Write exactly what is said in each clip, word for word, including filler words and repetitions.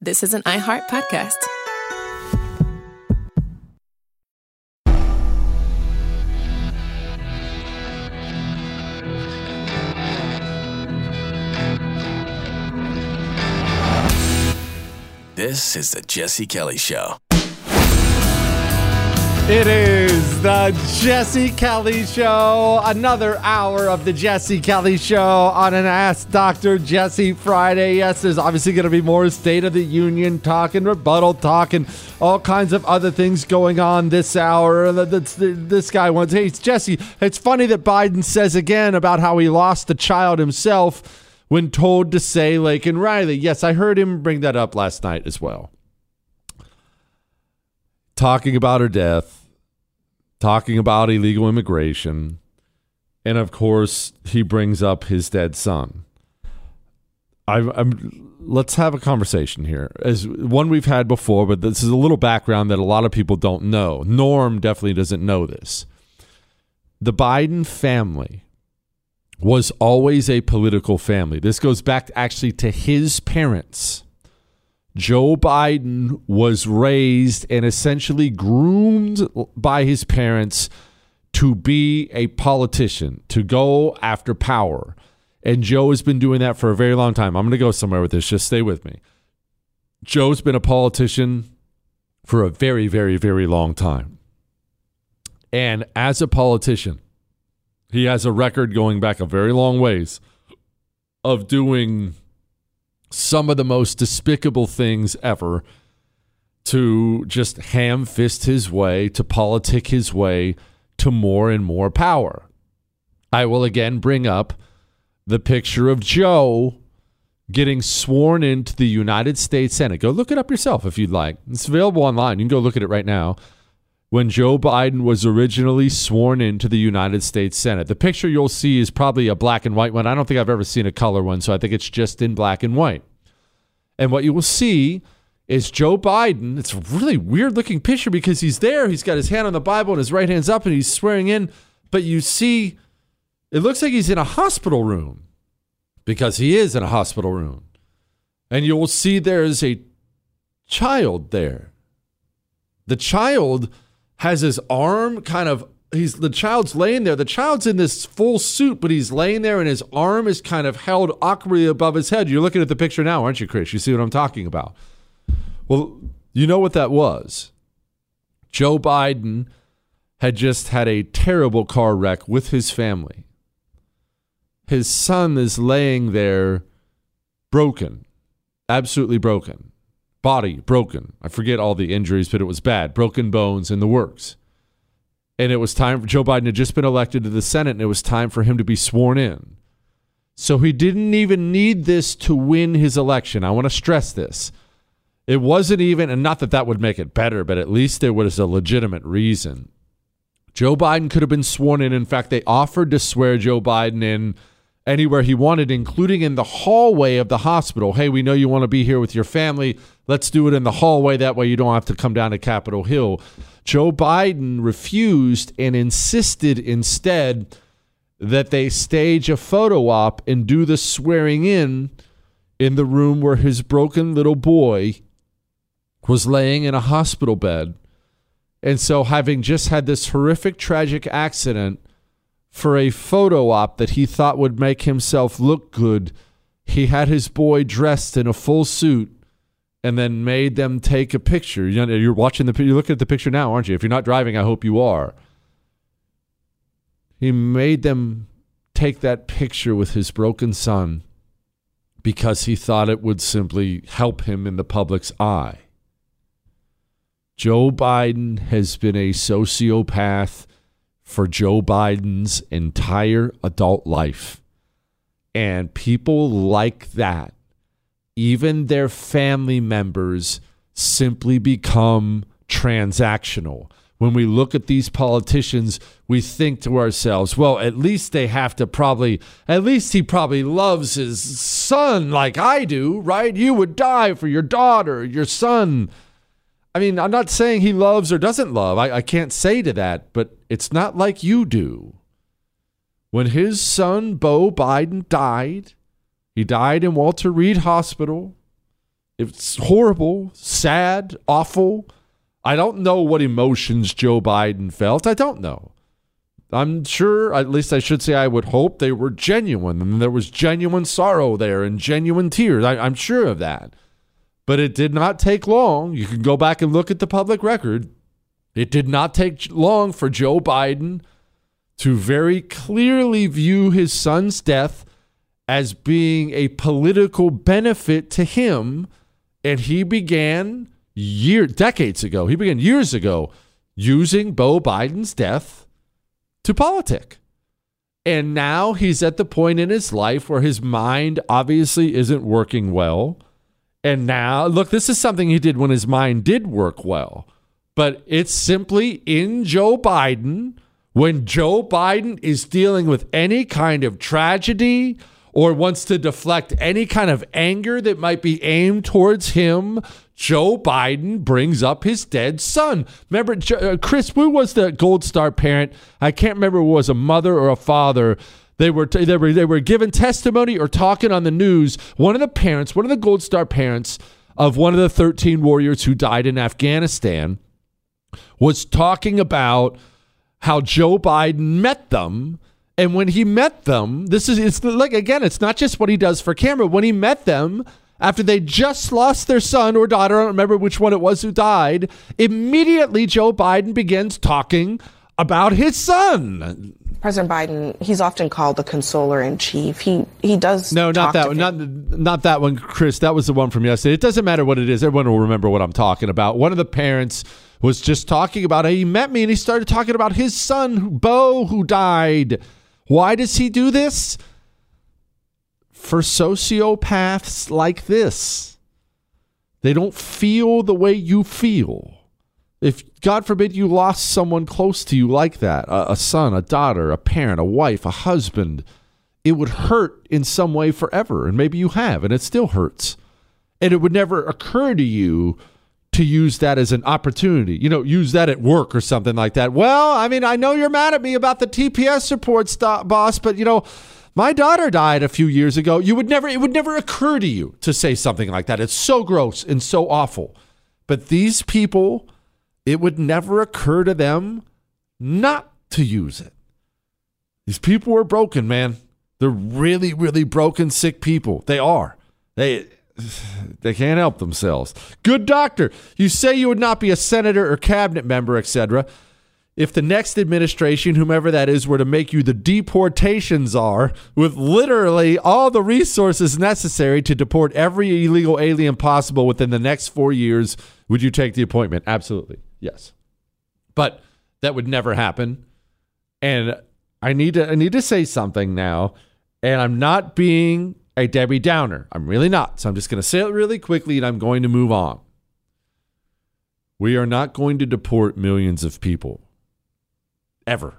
This is an iHeart podcast. This is the Jesse Kelly Show. It is the Jesse Kelly Show. Another hour of the Jesse Kelly Show on an Ask Doctor Jesse Friday. Yes, there's obviously going to be more State of the Union talk and rebuttal talk and all kinds of other things going on this hour. This guy wants, hey, Jesse, it's funny that Biden says again about how he lost the child himself when told to say Laken Riley. Yes, I heard him bring that up last night as well. Talking about her death, talking about illegal immigration, and of course, he brings up his dead son. I, I'm, let's have a conversation here. As one we've had before, but this is a little background that a lot of people don't know. Norm definitely doesn't know this. The Biden family was always a political family. This goes back actually to his parents. Joe Biden was raised and essentially groomed by his parents to be a politician, to go after power. And Joe has been doing that for a very long time. I'm going to go somewhere with this. Just stay with me. Joe's been a politician for a very, very, very long time. And as a politician, he has a record going back a very long ways of doing some of the most despicable things ever, to just ham-fist his way, to politic his way to more and more power. I will again bring up the picture of Joe getting sworn into the United States Senate. Go look it up yourself if you'd like. It's available online. You can go look at it right now. When Joe Biden was originally sworn into the United States Senate. The picture you'll see is probably a black and white one. I don't think I've ever seen a color one, so I think it's just in black and white. And what you will see is Joe Biden. It's a really weird-looking picture because he's there. He's got his hand on the Bible and his right hand's up, and he's swearing in. But you see, it looks like he's in a hospital room because he is in a hospital room. And you will see there's a child there. The child has his arm kind of, he's the child's laying there. The child's in this full suit, but he's laying there and his arm is kind of held awkwardly above his head. You're looking at the picture now, aren't you, Chris? You see what I'm talking about? Well, you know what that was. Joe Biden had just had a terrible car wreck with his family. His son is laying there broken, absolutely broken. Body broken. I forget all the injuries, but it was bad. Broken bones in the works. And it was time for Joe Biden had just been elected to the Senate, and it was time for him to be sworn in. So he didn't even need this to win his election. I want to stress this. It wasn't even, and not that that would make it better, but at least there was a legitimate reason. Joe Biden could have been sworn in. In fact, they offered to swear Joe Biden in anywhere he wanted, including in the hallway of the hospital. Hey, we know you want to be here with your family. Let's do it in the hallway. That way you don't have to come down to Capitol Hill. Joe Biden refused and insisted instead that they stage a photo op and do the swearing in in the room where his broken little boy was laying in a hospital bed. And so, having just had this horrific, tragic accident, for a photo op that he thought would make himself look good, he had his boy dressed in a full suit and then made them take a picture. You know, you're watching the you're looking at the picture now, aren't you? If you're not driving, I hope you are. He made them take that picture with his broken son because he thought it would simply help him in the public's eye. Joe Biden has been a sociopath for Joe Biden's entire adult life. And people like that, even their family members, simply become transactional. When we look at these politicians, we think to ourselves, well, at least they have to probably, at least he probably loves his son like I do, right? You would die for your daughter, your son. I mean, I'm not saying he loves or doesn't love. I, I can't say to that, but it's not like you do. When his son, Beau Biden, died, he died in Walter Reed Hospital. It's horrible, sad, awful. I don't know what emotions Joe Biden felt. I don't know. I'm sure, at least I should say I would hope they were genuine and there was genuine sorrow there and genuine tears. I, I'm sure of that. But it did not take long. You can go back and look at the public record. It did not take long for Joe Biden to very clearly view his son's death as being a political benefit to him. And he began year, decades ago, he began years ago using Beau Biden's death to politic. And now he's at the point in his life where his mind obviously isn't working well. And now, look, this is something he did when his mind did work well. But it's simply in Joe Biden, when Joe Biden is dealing with any kind of tragedy or wants to deflect any kind of anger that might be aimed towards him, Joe Biden brings up his dead son. Remember, uh, Chris, who was the Gold Star parent? I can't remember if it was a mother or a father. They were, t- they were they were given testimony or talking on the news. One of the parents, one of the Gold Star parents of one of the thirteen warriors who died in Afghanistan, was talking about how Joe Biden met them. And when he met them, this is, it's like, again, it's not just what he does for camera. When he met them, after they just lost their son or daughter, I don't remember which one it was who died, immediately Joe Biden begins talking about his son. President Biden, he's often called the consoler in chief. He he does no, not that one, not not that one, Chris. That was the one from yesterday. It doesn't matter what it is. Everyone will remember what I'm talking about. One of the parents was just talking about how he met me and he started talking about his son, Beau, who died. Why does he do this? For sociopaths like this. They don't feel the way you feel. If, God forbid, you lost someone close to you like that, a, a son, a daughter, a parent, a wife, a husband, it would hurt in some way forever. And maybe you have, and it still hurts. And it would never occur to you to use that as an opportunity, you know, use that at work or something like that. Well, I mean, I know you're mad at me about the T P S report, st- boss, but, you know, my daughter died a few years ago. You would never, it would never occur to you to say something like that. It's so gross and so awful. But these people, it would never occur to them not to use it. These people are broken, man. They're really, really broken, sick people. They are. They they can't help themselves. Good doctor. You say you would not be a senator or cabinet member, et cetera, if the next administration, whomever that is, were to make you the deportation czar with literally all the resources necessary to deport every illegal alien possible within the next four years, would you take the appointment? Absolutely. Yes. But that would never happen. And I need to I need to say something now, and I'm not being a Debbie Downer. I'm really not. So I'm just going to say it really quickly and I'm going to move on. We are not going to deport millions of people. Ever.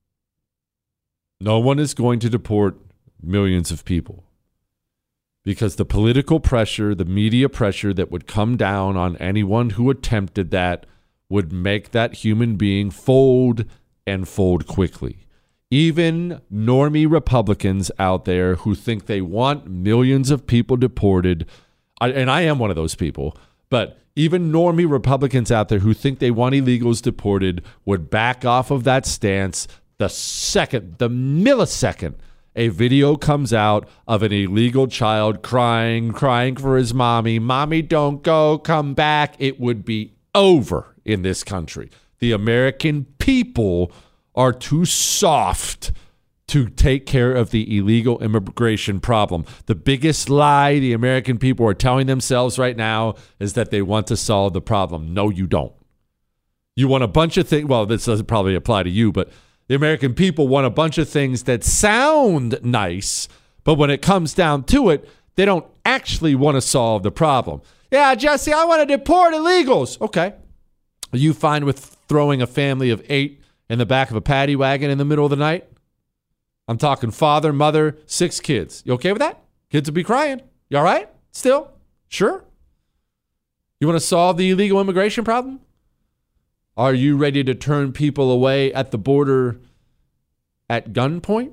No one is going to deport millions of people. Because the political pressure, the media pressure that would come down on anyone who attempted that would make that human being fold and fold quickly. Even normie Republicans out there who think they want millions of people deported, I, and I am one of those people, but even normie Republicans out there who think they want illegals deported would back off of that stance the second, the millisecond, a video comes out of an illegal child crying, crying for his mommy. Mommy, don't go, come back. It would be over in this country. The American people are too soft to take care of the illegal immigration problem. The biggest lie the American people are telling themselves right now is that they want to solve the problem. No, you don't. You want a bunch of things. Well, this doesn't probably apply to you, but the American people want a bunch of things that sound nice, but when it comes down to it, they don't actually want to solve the problem. Yeah, Jesse, I want to deport illegals. Okay. Are you fine with throwing a family of eight in the back of a paddy wagon in the middle of the night? I'm talking father, mother, six kids. You okay with that? Kids will be crying. You all right? Still? Sure? You want to solve the illegal immigration problem? Are you ready to turn people away at the border at gunpoint,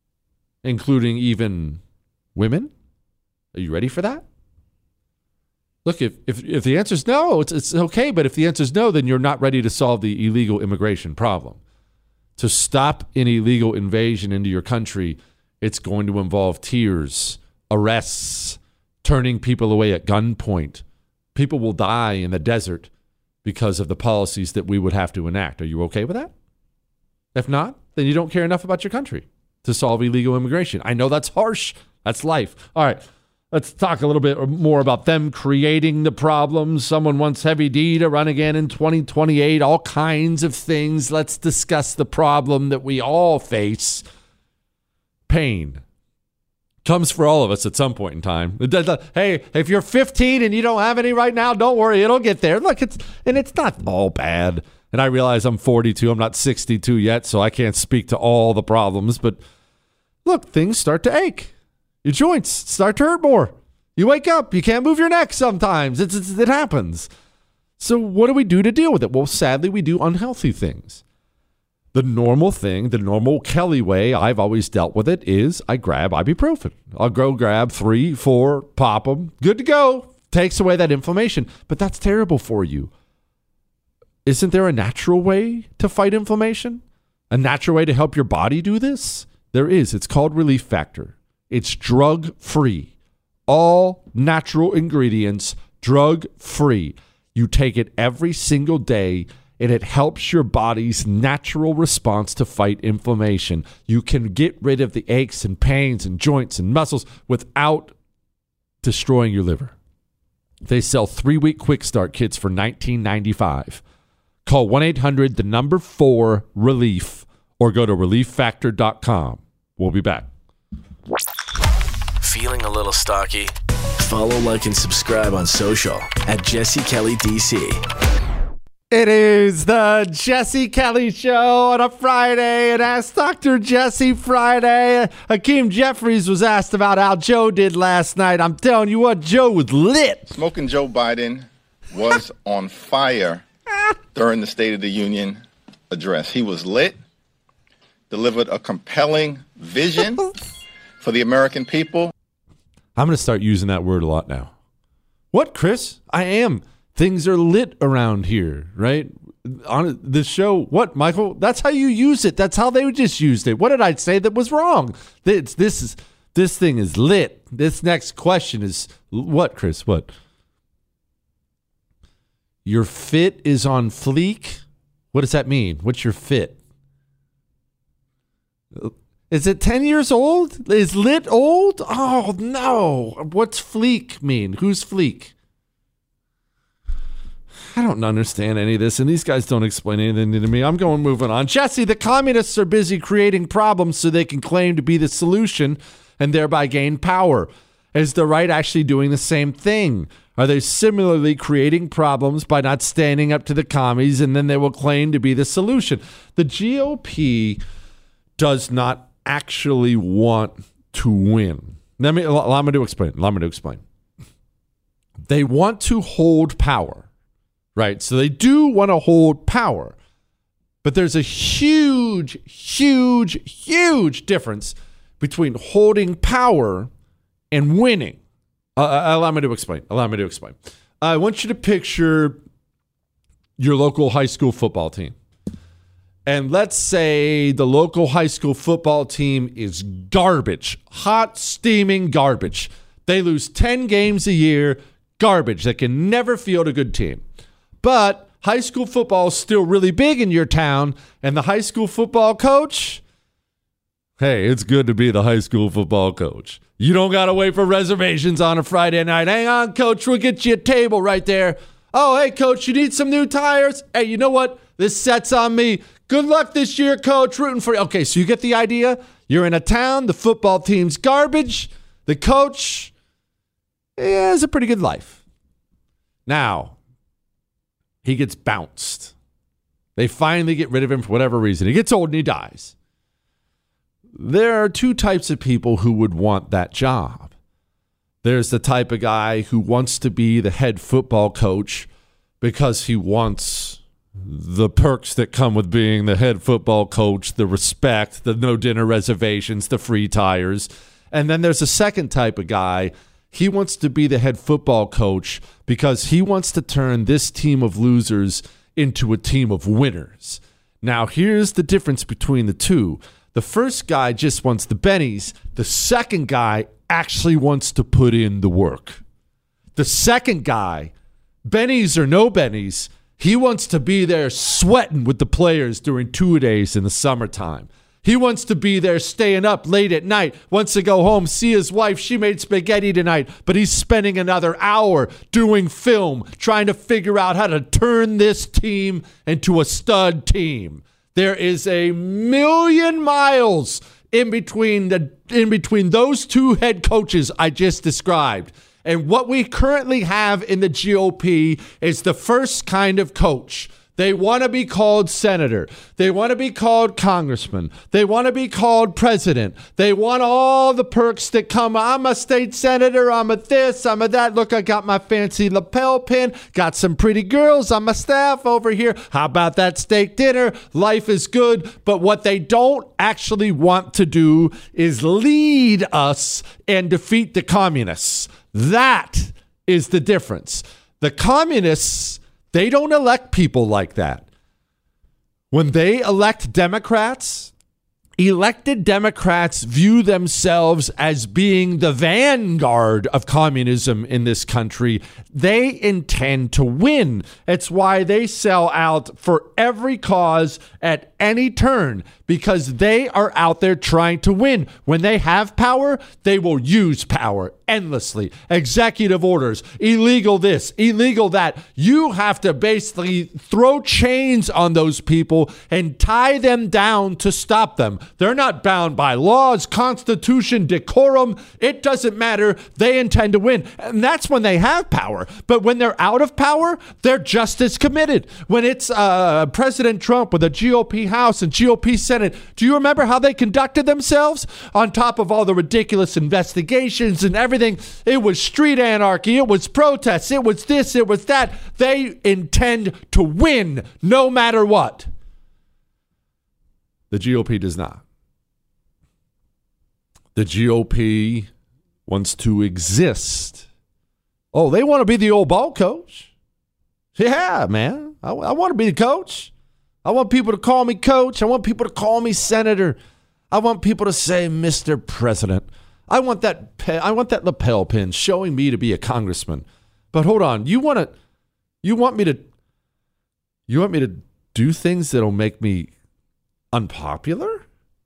including even women? Are you ready for that? Look, if, if, if the answer is no, it's, it's okay. But if the answer is no, then you're not ready to solve the illegal immigration problem. To stop an illegal invasion into your country, it's going to involve tears, arrests, turning people away at gunpoint. People will die in the desert because of the policies that we would have to enact. Are you okay with that? If not, then you don't care enough about your country to solve illegal immigration. I know that's harsh. That's life. All right. Let's talk a little bit more about them creating the problems. Someone wants Heavy D to run again in twenty twenty-eight. All kinds of things. Let's discuss the problem that we all face. Pain comes for all of us at some point in time. Hey, if you're fifteen and you don't have any right now, don't worry. It'll get there. Look, it's and it's not all bad. And I realize I'm forty-two. I'm not sixty-two yet, so I can't speak to all the problems. But look, things start to ache. Your joints start to hurt more. You wake up. You can't move your neck sometimes. It's, it's, it happens. So what do we do to deal with it? Well, sadly, we do unhealthy things. The normal thing, the normal Kelly way I've always dealt with it is I grab ibuprofen. I'll go grab three, four, pop them. Good to go. Takes away that inflammation. But that's terrible for you. Isn't there a natural way to fight inflammation? A natural way to help your body do this? There is. It's called Relief Factor. It's drug-free. All natural ingredients, drug-free. You take it every single day, and it helps your body's natural response to fight inflammation. You can get rid of the aches and pains and joints and muscles without destroying your liver. They sell three-week quick start kits for nineteen ninety-five. Call one eight hundred, the number four, relief, or go to relief factor dot com. We'll be back. Feeling a little stocky? Follow, like, and subscribe on social at Jesse Kelly D C. It is the Jesse Kelly Show on a Friday, and Ask Doctor Jesse Friday. Hakeem Jeffries was asked about how Joe did last night. I'm telling you what, Joe was lit. Smoking Joe Biden was on fire during the State of the Union address. He was lit, delivered a compelling vision for the American people. I'm going to start using that word a lot now. What, Chris? I am. Things are lit around here, right? On the show, what, Michael? That's how you use it. That's how they just used it. What did I say that was wrong? This, this is this thing is lit. This next question is what, Chris? What? Your fit is on fleek? What does that mean? What's your fit? Is it ten years old? Is lit old? Oh, no. What's fleek mean? Who's fleek? I don't understand any of this, and these guys don't explain anything to me. I'm going moving on. Jesse, the communists are busy creating problems so they can claim to be the solution and thereby gain power. Is the right actually doing the same thing? Are they similarly creating problems by not standing up to the commies, and then they will claim to be the solution? The G O P does not actually want to win. Let me allow me to explain. Allow me to explain. They want to hold power, right? So they do want to hold power, but there's a huge, huge, huge difference between holding power and winning. Uh, allow me to explain. Allow me to explain. I want you to picture your local high school football team. And let's say the local high school football team is garbage, hot, steaming garbage. They lose ten games a year, garbage. They can never field a good team. But high school football is still really big in your town, and the high school football coach, hey, it's good to be the high school football coach. You don't got to wait for reservations on a Friday night. Hang on, coach, we'll get you a table right there. Oh, hey, coach, you need some new tires? Hey, you know what? This set's on me. Good luck this year, coach. Rooting for you. Okay, so you get the idea? You're in a town. The football team's garbage. The coach eh, has a pretty good life. Now, he gets bounced. They finally get rid of him for whatever reason. He gets old and he dies. There are two types of people who would want that job. There's the type of guy who wants to be the head football coach because he wants the perks that come with being the head football coach, the respect, the no dinner reservations, the free tires. And then there's a second type of guy He wants to be the head football coach because he wants to turn this team of losers into a team of winners. Now, here's the difference between the two. The first guy just wants the bennies. The second guy actually wants to put in the work. The second guy, bennies or no bennies, he wants to be there sweating with the players during two-a-days in the summertime. He wants to be there staying up late at night, wants to go home, see his wife. She made spaghetti tonight, but he's spending another hour doing film, trying to figure out how to turn this team into a stud team. There is a million miles in between the in between those two head coaches I just described. And what we currently have in the G O P is the first kind of coach. They want to be called senator. They want to be called congressman. They want to be called president. They want all the perks that come. I'm a state senator. I'm a this. I'm a that. Look, I got my fancy lapel pin. Got some pretty girls on my staff over here. How about that steak dinner? Life is good. But what they don't actually want to do is lead us and defeat the communists. That is the difference. The communists, they don't elect people like that. When they elect Democrats, elected Democrats view themselves as being the vanguard of communism in this country. They intend to win. It's why they sell out for every cause at any turn, because they are out there trying to win. When they have power, they will use power endlessly. Executive orders, illegal this, illegal that. You have to basically throw chains on those people and tie them down to stop them. They're not bound by laws, constitution, decorum. It doesn't matter. They intend to win. And that's when they have power. But when they're out of power, they're just as committed. When it's uh, President Trump with a G O P House and G O P Senate, do you remember how they conducted themselves? On top of all the ridiculous investigations and everything, it was street anarchy, it was protests, it was this, it was that. They intend to win no matter what. The G O P does not. The G O P wants to exist. Oh, they want to be the old ball coach. Yeah, man. I, I want to be the coach. I want people to call me coach. I want people to call me senator. I want people to say Mister President. I want that pe- I want that lapel pin showing me to be a congressman. But hold on, you want to you want me to you want me to do things that'll make me unpopular?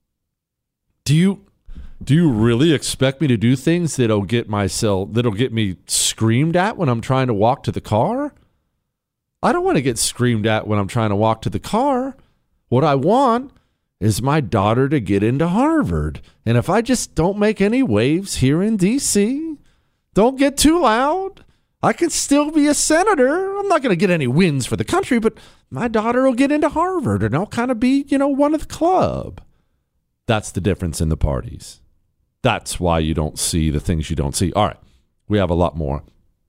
Do you do you really expect me to do things that'll get myself that'll get me screamed at when I'm trying to walk to the car? I don't want to get screamed at when I'm trying to walk to the car. What I want is my daughter to get into Harvard. And if I just don't make any waves here in D C, don't get too loud, I can still be a senator. I'm not going to get any wins for the country, but my daughter will get into Harvard and I'll kind of be, you know, one of the club. That's the difference in the parties. That's why you don't see the things you don't see. All right, we have a lot more.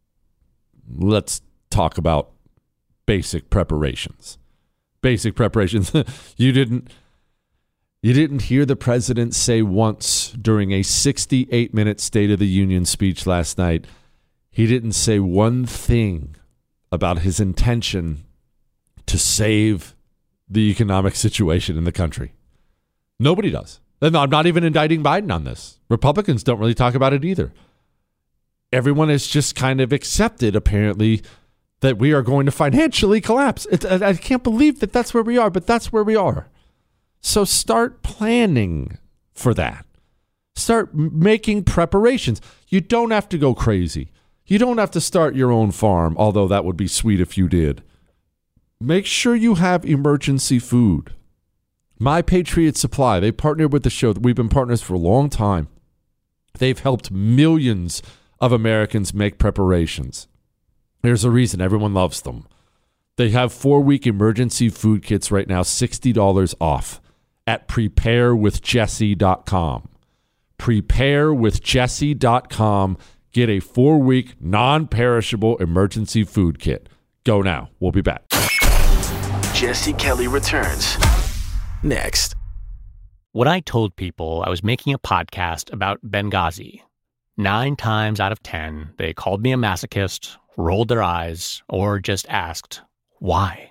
Let's talk about basic preparations. Basic preparations. you didn't you didn't hear the president say once during a sixty-eight minute State of the Union speech last night, he didn't say one thing about his intention to save the economic situation in the country. Nobody does. And I'm not even indicting Biden on this. Republicans don't really talk about it either. Everyone has just kind of accepted, apparently, that we are going to financially collapse. It, I, I can't believe that that's where we are, but that's where we are. So start planning for that. Start making preparations. You don't have to go crazy. You don't have to start your own farm, although that would be sweet if you did. Make sure you have emergency food. My Patriot Supply, they partnered with the show. We've been partners for a long time. They've helped millions of Americans make preparations. There's a reason everyone loves them. They have four-week emergency food kits right now, sixty dollars off at prepare with jesse dot com. prepare with jesse dot com. Get a four-week non-perishable emergency food kit. Go now. We'll be back. Jesse Kelly returns next. When I told people I was making a podcast about Benghazi, Nine times out of ten, they called me a masochist, rolled their eyes, or just asked, why?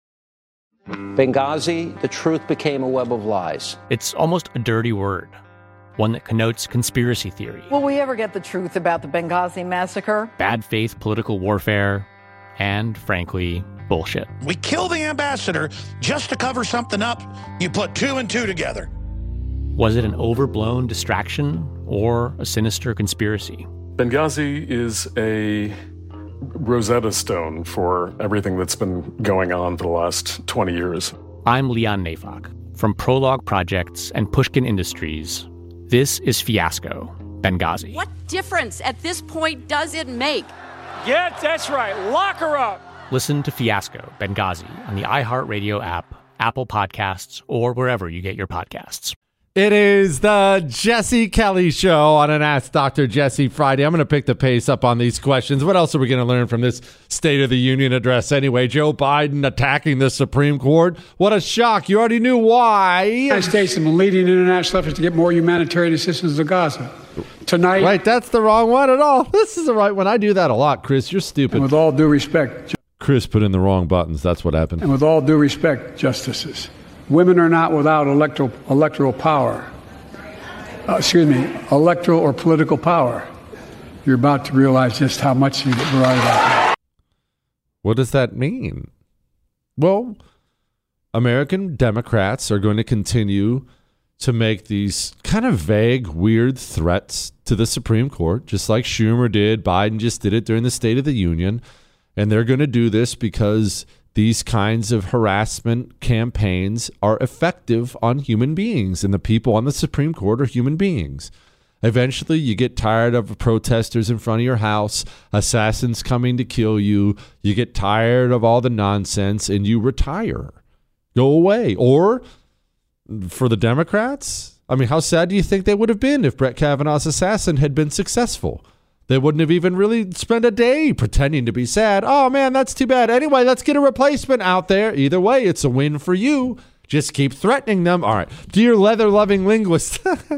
Benghazi, the truth became a web of lies. It's almost a dirty word, one that connotes conspiracy theory. Will we ever get the truth about the Benghazi massacre? Bad faith political warfare, and, frankly, bullshit. We kill the ambassador just to cover something up. You put two and two together. Was it an overblown distraction or a sinister conspiracy? Benghazi is a Rosetta Stone for everything that's been going on for the last twenty years. I'm Leon Neyfakh. From Prologue Projects and Pushkin Industries, this is Fiasco, Benghazi. What difference at this point does it make? Yeah, that's right. Lock her up. Listen to Fiasco, Benghazi on the iHeartRadio app, Apple Podcasts, or wherever you get your podcasts. It is the Jesse Kelly Show on an Ask Doctor Jesse Friday. I'm going to pick the pace up on these questions. What else are we going to learn from this State of the Union address anyway? Joe Biden attacking the Supreme Court. What a shock. You already knew why. The United States has been leading international efforts to get more humanitarian assistance to Gaza. Tonight. Right, that's the wrong one at all. This is the right one. I do that a lot, Chris. You're stupid. And with all due respect. Chris put in the wrong buttons. That's what happened. And with all due respect, justices, women are not without electoral, electoral power. Uh, excuse me, electoral or political power. You're about to realize just how much you're right about that. What does that mean? Well, American Democrats are going to continue to make these kind of vague, weird threats to the Supreme Court, just like Schumer did. Biden just did it during the State of the Union. And they're going to do this because these kinds of harassment campaigns are effective on human beings, and the people on the Supreme Court are human beings. Eventually, you get tired of protesters in front of your house, assassins coming to kill you. You get tired of all the nonsense, and you retire. Go away. Or for the Democrats, I mean, how sad do you think they would have been if Brett Kavanaugh's assassin had been successful? They wouldn't have even really spent a day pretending to be sad. Oh, man, that's too bad. Anyway, let's get a replacement out there. Either way, it's a win for you. Just keep threatening them. All right. Dear leather-loving linguist.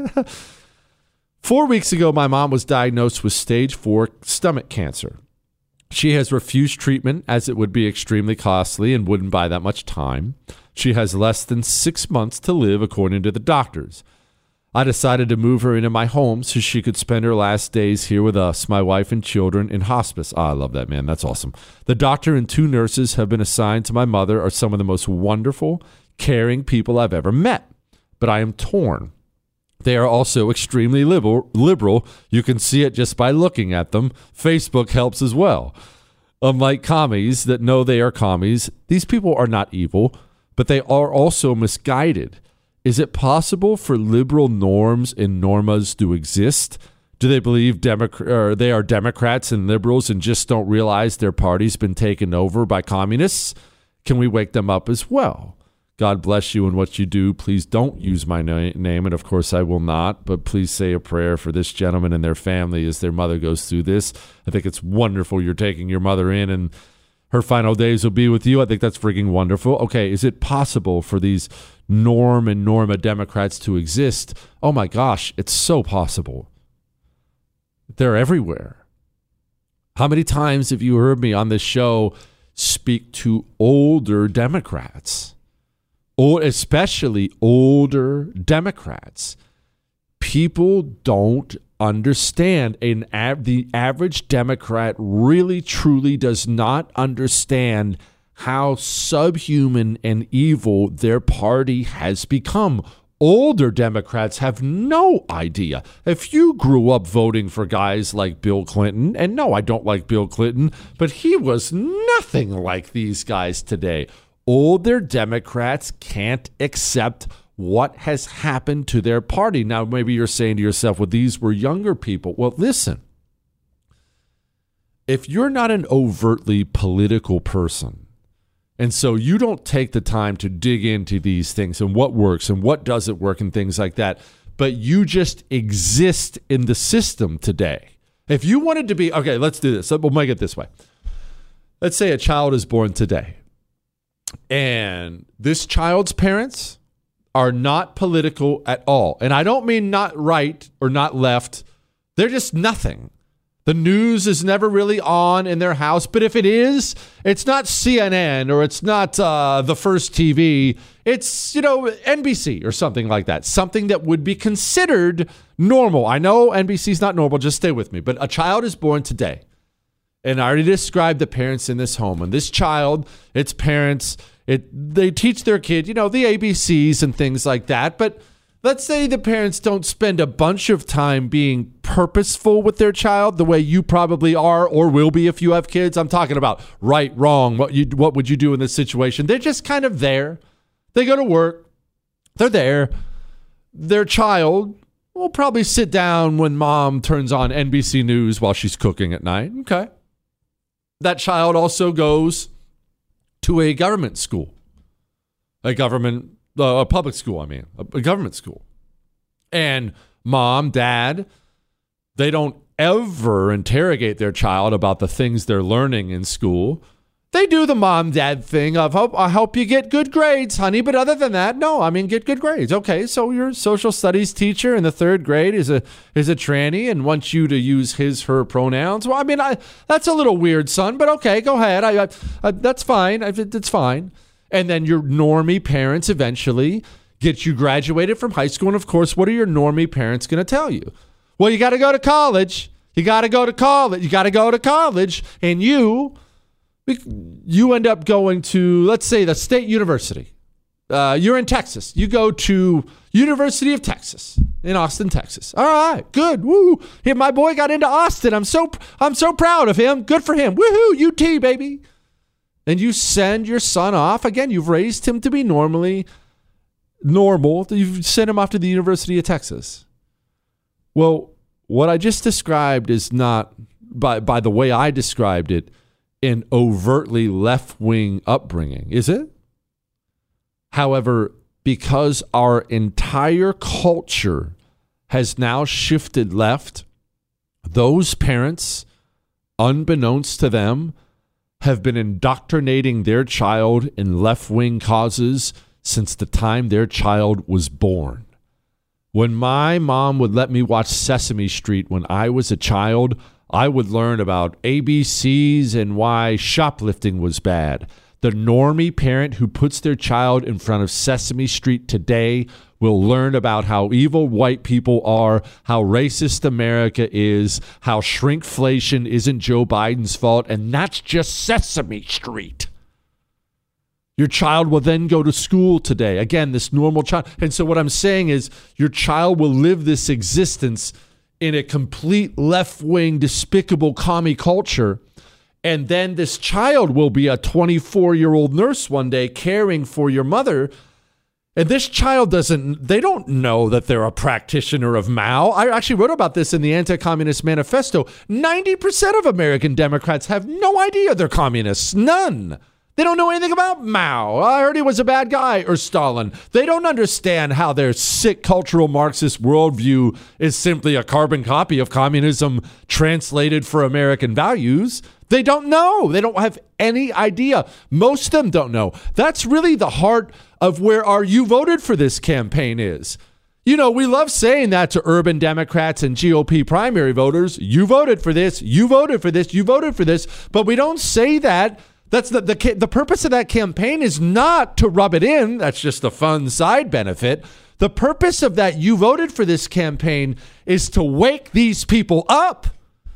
Four weeks ago, my mom was diagnosed with stage four stomach cancer. She has refused treatment as it would be extremely costly and wouldn't buy that much time. She has less than six months to live, according to the doctors. I decided to move her into my home so she could spend her last days here with us, my wife and children, in hospice. Oh, I love that, man. That's awesome. The doctor and two nurses have been assigned to my mother are some of the most wonderful, caring people I've ever met. But I am torn. They are also extremely liberal. liberal. You can see it just by looking at them. Facebook helps as well. Unlike commies that know they are commies, these people are not evil, but they are also misguided. Is it possible for liberal norms and normas to exist? Do they believe Democrat or they are Democrats and liberals and just don't realize their party's been taken over by communists? Can we wake them up as well? God bless you in what you do. Please don't use my na- name, and of course I will not, but please say a prayer for this gentleman and their family as their mother goes through this. I think it's wonderful you're taking your mother in and her final days will be with you. I think that's freaking wonderful. Okay, is it possible for these norm and norma Democrats to exist? Oh my gosh, it's so possible. They're everywhere. How many times have you heard me on this show speak to older Democrats, or especially older Democrats? People don't understand. An av- the average Democrat really, truly does not understand how subhuman and evil their party has become. Older Democrats have no idea. If you grew up voting for guys like Bill Clinton, and no, I don't like Bill Clinton, but he was nothing like these guys today. Older Democrats can't accept what has happened to their party. Now, maybe you're saying to yourself, well, these were younger people. Well, listen, if you're not an overtly political person, and so you don't take the time to dig into these things and what works and what doesn't work and things like that, but you just exist in the system today. If you wanted to be, okay, let's do this. We'll make it this way. Let's say a child is born today, and this child's parents are not political at all. And I don't mean not right or not left. They're just nothing. The news is never really on in their house, but if it is, it's not C N N or it's not uh, the First T V. It's, you know, N B C or something like that. Something that would be considered normal. I know N B C is not normal. Just stay with me. But a child is born today. And I already described the parents in this home. And this child, its parents, it they teach their kid, you know, the A B Cs and things like that. But let's say the parents don't spend a bunch of time being purposeful with their child the way you probably are or will be if you have kids. I'm talking about right, wrong, what you what would you do in this situation? They're just kind of there. They go to work. They're there. Their child will probably sit down when mom turns on N B C News while she's cooking at night. Okay. That child also goes to a government school, a government, uh, a public school, I mean, a, a government school. And mom, dad, they don't ever interrogate their child about the things they're learning in school. They do the mom, dad thing of, hope, I hope you get good grades, honey. But other than that, no, I mean, get good grades. Okay, so your social studies teacher in the third grade is a is a tranny and wants you to use his, her pronouns. Well, I mean, I, that's a little weird, son, but okay, go ahead. I, I, I that's fine. I, it's fine. And then your normie parents eventually get you graduated from high school. And of course, what are your normie parents going to tell you? Well, you got to go to college. You got to go to college. You got to go to college. And you... You end up going to, let's say, the state university. Uh, you're in Texas. You go to University of Texas in Austin, Texas. All right, good. Woo! Hey, my boy got into Austin. I'm so I'm so proud of him. Good for him. Woohoo! U T, baby. And you send your son off. Again, you've raised him to be normally normal. You've sent him off to the University of Texas. Well, what I just described is not, by by the way I described it, an overtly left-wing upbringing, is it? However, because our entire culture has now shifted left, those parents, unbeknownst to them, have been indoctrinating their child in left-wing causes since the time their child was born. When my mom would let me watch Sesame Street when I was a child, I would learn about A B Cs and why shoplifting was bad. The normie parent who puts their child in front of Sesame Street today will learn about how evil white people are, how racist America is, how shrinkflation isn't Joe Biden's fault, and that's just Sesame Street. Your child will then go to school today. Again, this normal child. And so what I'm saying is your child will live this existence in a complete left-wing, despicable commie culture. And then this child will be a twenty-four-year-old nurse one day caring for your mother. And this child doesn't, they don't know that they're a practitioner of Mao. I actually wrote about this in the Anti-Communist Manifesto. ninety percent of American Democrats have no idea they're communists. None. They don't know anything about Mao. I heard he was a bad guy, or Stalin. They don't understand how their sick cultural Marxist worldview is simply a carbon copy of communism translated for American values. They don't know. They don't have any idea. Most of them don't know. That's really the heart of where our You Voted For This campaign is. You know, we love saying that to urban Democrats and G O P primary voters. You voted for this. You voted for this. You voted for this. But we don't say that. That's the, the the purpose of that campaign is not to rub it in. That's just a fun side benefit. The purpose of that You Voted For This campaign is to wake these people up.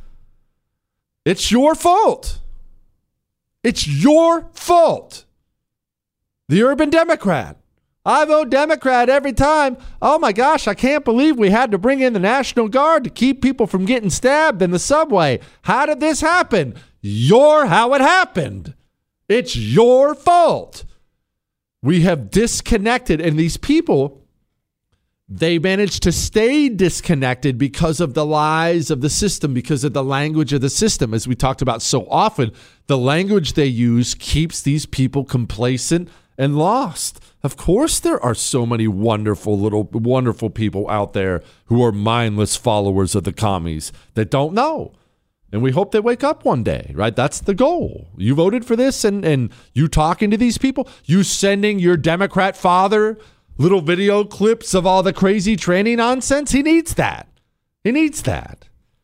It's your fault. It's your fault. The urban Democrat. I vote Democrat every time. Oh my gosh, I can't believe we had to bring in the National Guard to keep people from getting stabbed in the subway. How did this happen? You're how it happened. It's your fault. We have disconnected, and these people, they managed to stay disconnected because of the lies of the system, because of the language of the system. As we talked about so often, the language they use keeps these people complacent and lost. Of course, there are so many wonderful little, wonderful people out there who are mindless followers of the commies that don't know. And we hope they wake up one day, right? That's the goal. You voted for this, and, and you talking to these people, you sending your Democrat father little video clips of all the crazy tranny nonsense. He needs that. He needs that.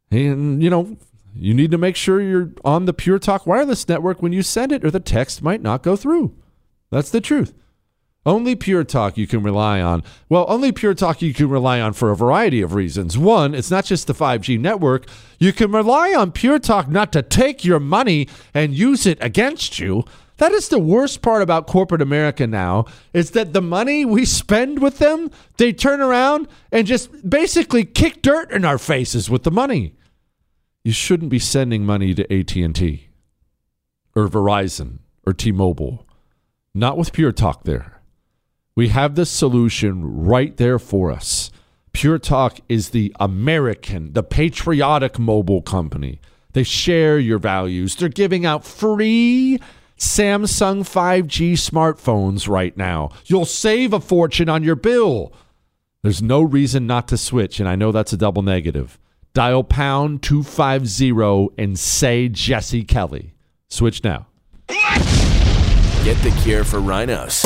And, you know, you need to make sure you're on the Pure Talk wireless network when you send it, or the text might not go through. That's the truth. Only Pure Talk you can rely on. Well, only Pure Talk you can rely on for a variety of reasons. One, it's not just the five G network. You can rely on Pure Talk not to take your money and use it against you. That is the worst part about corporate America now, is that the money we spend with them, they turn around and just basically kick dirt in our faces with the money. You shouldn't be sending money to A T and T or Verizon or T-Mobile. Not with Pure Talk there. We have the solution right there for us. Pure Talk is the American, the patriotic mobile company. They share your values. They're giving out free Samsung five G smartphones right now. You'll save a fortune on your bill. There's no reason not to switch, and I know that's a double negative. Dial pound two fifty and say Jesse Kelly. Switch now. Get the cure for rhinos.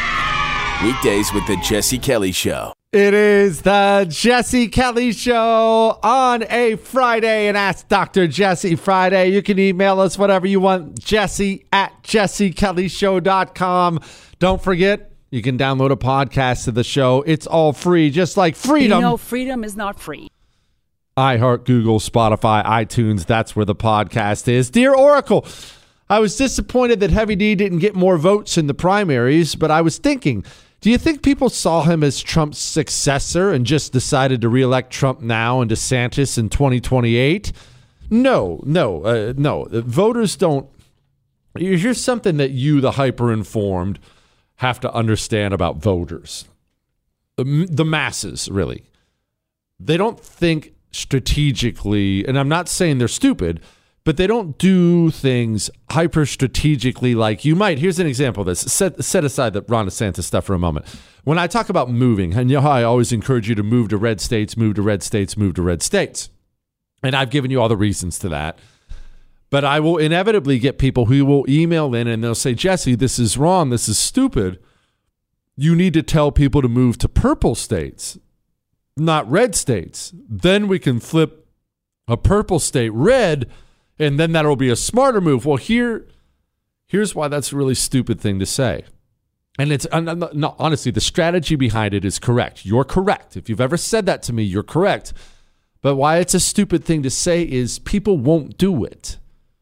Weekdays with the Jesse Kelly Show. It is the Jesse Kelly Show on a Friday, and Ask Doctor Jesse Friday. You can email us whatever you want, Jesse at jesse kelly show dot com. Don't forget, you can download a podcast of the show. It's all free, just like freedom. No, freedom is not free. iHeart, Google, Spotify, iTunes, that's where the podcast is. Dear Oracle, I was disappointed that Heavy D didn't get more votes in the primaries, but I was thinking, do you think people saw him as Trump's successor and just decided to reelect Trump now and DeSantis in twenty twenty-eight? No, no, uh, no. Voters don't. Here's something that you, the hyper-informed, have to understand about voters. The, the masses, really. They don't think strategically, and I'm not saying they're stupid, but they don't do things hyper strategically like you might. Here's an example of this. Set, set aside the Ron DeSantis stuff for a moment. When I talk about moving, and you know how I always encourage you to move to red states, move to red states, move to red states. And I've given you all the reasons to that. But I will inevitably get people who will email in and they'll say, Jesse, this is wrong. This is stupid. You need to tell people to move to purple states, not red states. Then we can flip a purple state red, and then that'll be a smarter move. Well, here, here's why that's a really stupid thing to say. And it's no, honestly, the strategy behind it is correct. You're correct. If you've ever said that to me, you're correct. But why it's a stupid thing to say is people won't do it.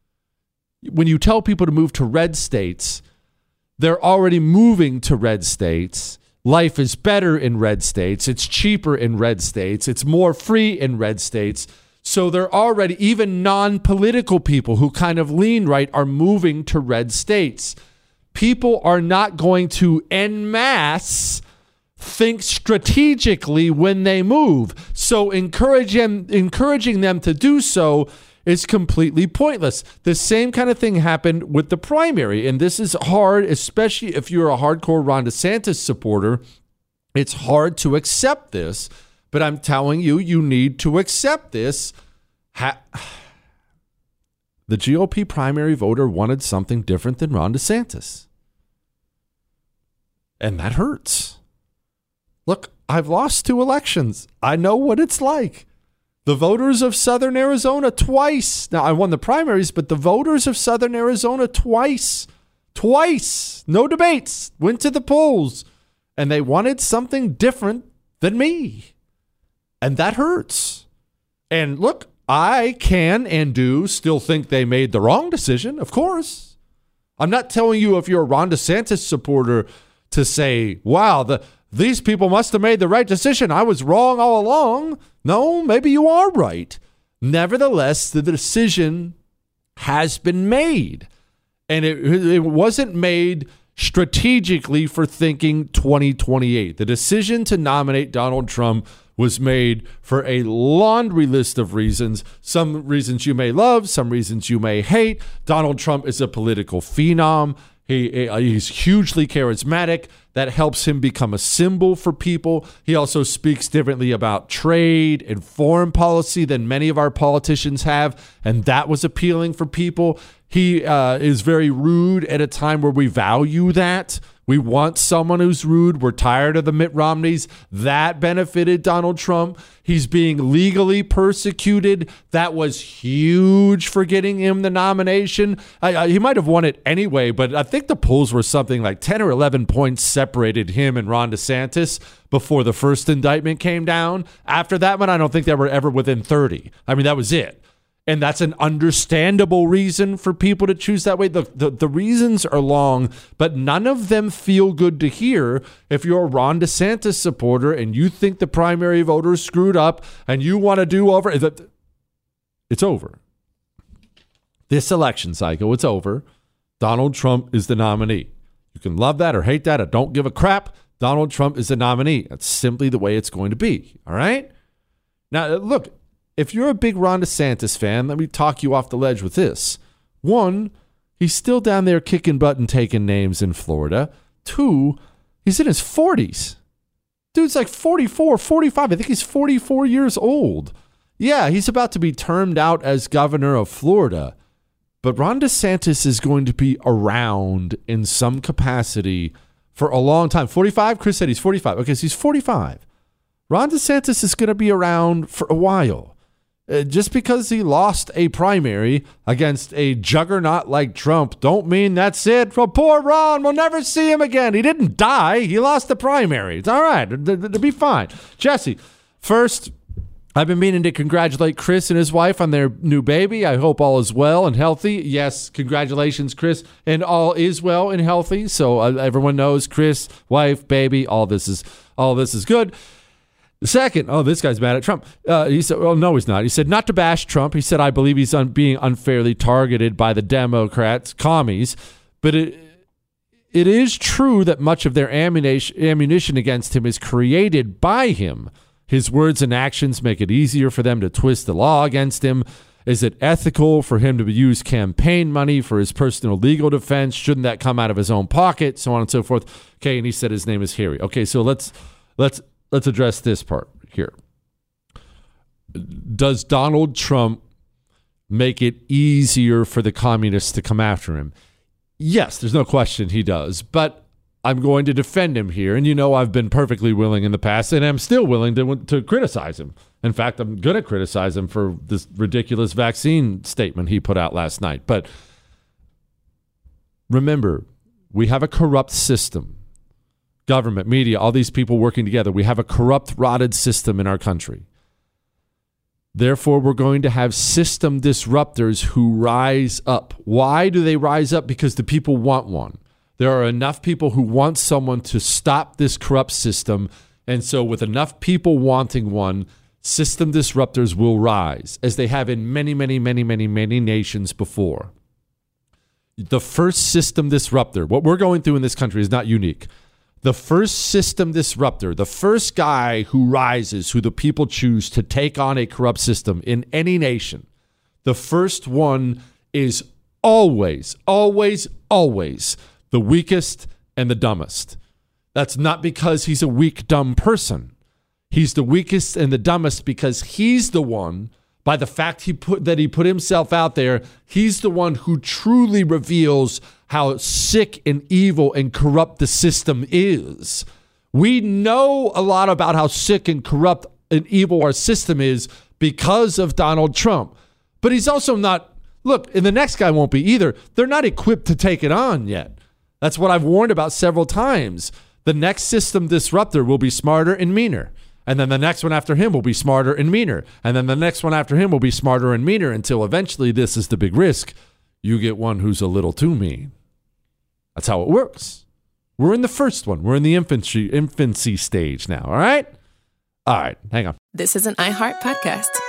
When you tell people to move to red states, they're already moving to red states. Life is better in red states. It's cheaper in red states. It's more free in red states. So they're already, even non-political people who kind of lean right are moving to red states. People are not going to en masse think strategically when they move. So encourage them, encouraging them to do so is completely pointless. The same kind of thing happened with the primary. And this is hard, especially if you're a hardcore Ron DeSantis supporter. It's hard to accept this. But I'm telling you, you need to accept this. Ha- the G O P primary voter wanted something different than Ron DeSantis. And that hurts. Look, I've lost two elections. I know what it's like. The voters of Southern Arizona twice. Now, I won the primaries, but the voters of Southern Arizona twice, twice, no debates, went to the polls, and they wanted something different than me. And that hurts. And look, I can and do still think they made the wrong decision, of course. I'm not telling you if you're a Ron DeSantis supporter to say, wow, the, these people must have made the right decision. I was wrong all along. No, maybe you are right. Nevertheless, the decision has been made. And it, it wasn't made strategically for thinking twenty twenty-eight. The decision to nominate Donald Trump was made for a laundry list of reasons. Some reasons you may love, some reasons you may hate. Donald Trump is a political phenom. He, he's hugely charismatic. That helps him become a symbol for people. He also speaks differently about trade and foreign policy than many of our politicians have, and that was appealing for people. He uh, is very rude at a time where we value that. We want someone who's rude. We're tired of the Mitt Romneys. That benefited Donald Trump. He's being legally persecuted. That was huge for getting him the nomination. I, I, he might have won it anyway, but I think the polls were something like ten or eleven points separated him and Ron DeSantis before the first indictment came down. After that one, I don't think they were ever within thirty. I mean, that was it. And that's an understandable reason for people to choose that way. The, the the reasons are long, but none of them feel good to hear. If you're a Ron DeSantis supporter and you think the primary voters screwed up and you want to do over, it's over. This election cycle, it's over. Donald Trump is the nominee. You can love that or hate that or don't give a crap. Donald Trump is the nominee. That's simply the way it's going to be. All right? Now, look. If you're a big Ron DeSantis fan, let me talk you off the ledge with this. One, he's still down there kicking butt and taking names in Florida. Two, he's in his forties. Dude's like forty-four, forty-five. I think he's forty-four years old. Yeah, he's about to be termed out as governor of Florida. But Ron DeSantis is going to be around in some capacity for a long time. forty-five? Chris said he's forty-five. Okay, so he's forty-five. Ron DeSantis is going to be around for a while. Uh, just because he lost a primary against a juggernaut like Trump don't mean that's it. Well, poor Ron, we'll never see him again. He didn't die. He lost the primary. It's all right. It'll be fine. Jesse, first, I've been meaning to congratulate Chris and his wife on their new baby. I hope all is well and healthy. Yes, congratulations, Chris. And all is well and healthy. So uh, everyone knows Chris, wife, baby, all this is all this is good. Second, oh, this guy's mad at Trump. Uh, he said, well, no, he's not. He said, not to bash Trump. He said, I believe he's un- being unfairly targeted by the Democrats, commies. But it it is true that much of their ammunition, ammunition against him is created by him. His words and actions make it easier for them to twist the law against him. Is it ethical for him to use campaign money for his personal legal defense? Shouldn't that come out of his own pocket? So on and so forth. Okay, and he said his name is Harry. Okay, so let's let's... Let's address this part here. Does Donald Trump make it easier for the communists to come after him? Yes, there's no question he does. But I'm going to defend him here. And you know I've been perfectly willing in the past, and I'm still willing to, to criticize him. In fact, I'm going to criticize him for this ridiculous vaccine statement he put out last night. But remember, we have a corrupt system. Government, media, all these people working together. We have a corrupt, rotted system in our country. Therefore, we're going to have system disruptors who rise up. Why do they rise up? Because the people want one. There are enough people who want someone to stop this corrupt system. And so with enough people wanting one, system disruptors will rise, as they have in many, many, many, many, many nations before. The first system disruptor, what we're going through in this country is not unique. The first system disruptor, the first guy who rises, who the people choose to take on a corrupt system in any nation, the first one is always, always, always the weakest and the dumbest. That's not because he's a weak, dumb person. He's the weakest and the dumbest because he's the one, by the fact he put that he put himself out there, he's the one who truly reveals how sick and evil and corrupt the system is. We know a lot about how sick and corrupt and evil our system is because of Donald Trump. But he's also not, look, and the next guy won't be either. They're not equipped to take it on yet. That's what I've warned about several times. The next system disruptor will be smarter and meaner. And then the next one after him will be smarter and meaner. And then the next one after him will be smarter and meaner until eventually, this is the big risk, you get one who's a little too mean. That's how it works. We're in the first one. We're in the infancy infancy stage now, all right? All right, hang on. This is an iHeart podcast.